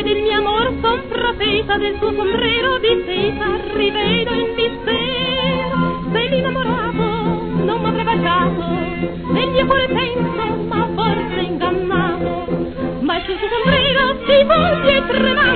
del mio amor son profeta, del suo sombrero di seta rivedo il mistero. Se l'innamorato non m'avrebbe baciato, nel mio cuore penso, ma forse ingannato, ma il suo sombrero si volge e tremando